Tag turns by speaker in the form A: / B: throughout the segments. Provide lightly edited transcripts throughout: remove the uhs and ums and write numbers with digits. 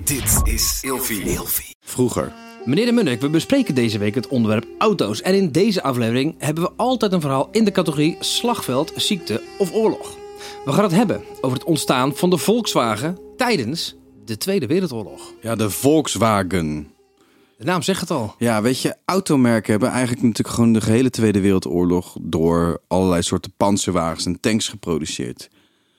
A: Dit is Ilfie.
B: Vroeger.
C: Meneer de Munnik, we bespreken deze week het onderwerp auto's. En in deze aflevering hebben we altijd een verhaal in de categorie slagveld, ziekte of oorlog. We gaan het hebben over het ontstaan van de Volkswagen tijdens de Tweede Wereldoorlog.
B: Ja, de Volkswagen.
C: De naam zegt het al.
B: Ja, weet je, automerken hebben eigenlijk natuurlijk gewoon de gehele Tweede Wereldoorlog door allerlei soorten panzerwagens en tanks geproduceerd.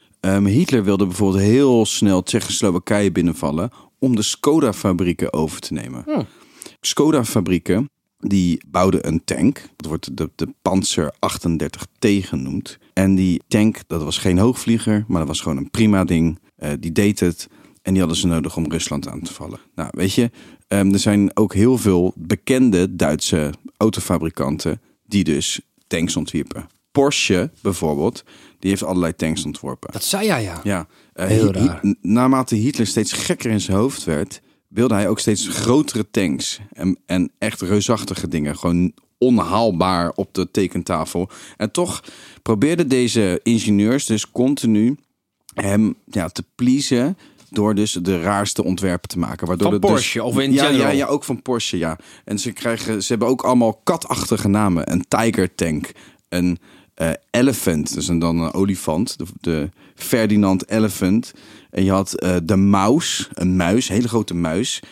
B: Hitler wilde bijvoorbeeld heel snel Tsjechoslowakije binnenvallen om de Skoda-fabrieken over te nemen. Skoda-fabrieken, die bouwden een tank. Dat wordt de Panzer 38T genoemd. En die tank, dat was geen hoogvlieger, maar dat was gewoon een prima ding. Die deed het en die hadden ze nodig om Rusland aan te vallen. Nou, weet je, er zijn ook heel veel bekende Duitse autofabrikanten die dus tanks ontwierpen. Porsche bijvoorbeeld, die heeft allerlei tanks ontworpen.
C: Dat zei jij, ja.
B: Ja,
C: heel raar.
B: Naarmate Hitler steeds gekker in zijn hoofd werd, wilde hij ook steeds grotere tanks. En echt reusachtige dingen. Gewoon onhaalbaar op de tekentafel. En toch probeerden deze ingenieurs dus continu hem te pleasen door dus de raarste ontwerpen te maken. Waardoor
C: van Porsche
B: dus,
C: of in general?
B: Ja, ook van Porsche, ja. En ze hebben ook allemaal katachtige namen. Een Tiger tank, een Elephant, dus dan een olifant, de Ferdinand Elephant. En je had de Maus, een muis, een hele grote muis.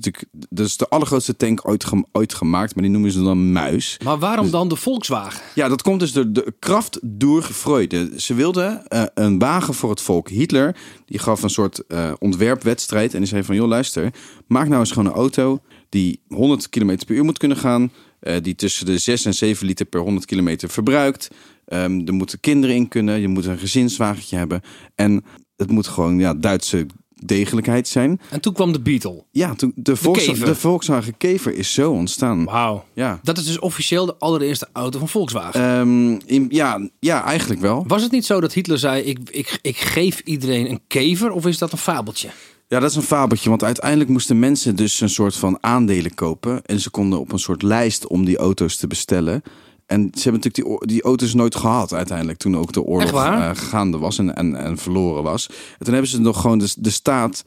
B: Dat is de allergrootste tank ooit gemaakt, maar die noemen ze dan muis.
C: Maar waarom dan de Volkswagen?
B: Ja, dat komt dus door de Kraft durch Freude. Ze wilden een wagen voor het volk. Hitler, die gaf een soort ontwerpwedstrijd en die zei van, joh, luister, maak nou eens gewoon een auto die 100 km per uur moet kunnen gaan, die tussen de 6 en 7 liter per 100 kilometer verbruikt. Er moeten kinderen in kunnen, je moet een gezinswagentje hebben en het moet gewoon Duitse degelijkheid zijn.
C: En toen kwam de Beetle.
B: Ja, toen de Volkswagen Kever is zo ontstaan.
C: Wauw.
B: Ja.
C: Dat is dus officieel de allereerste auto van Volkswagen.
B: Ja, eigenlijk wel.
C: Was het niet zo dat Hitler zei, ik geef iedereen een kever, of is dat een fabeltje?
B: Ja, dat is een fabeltje, want uiteindelijk moesten mensen dus een soort van aandelen kopen. En ze konden op een soort lijst om die auto's te bestellen. En ze hebben natuurlijk die auto's nooit gehad uiteindelijk, toen ook de oorlog gaande was en verloren was. En toen hebben ze nog gewoon de staat,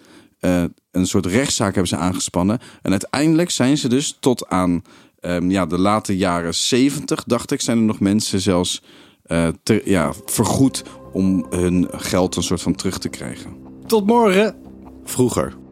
B: een soort rechtszaak hebben ze aangespannen. En uiteindelijk zijn ze dus tot aan de late jaren 70, dacht ik, zijn er nog mensen zelfs vergoed om hun geld een soort van terug te krijgen.
C: Tot morgen.
B: Vroeger.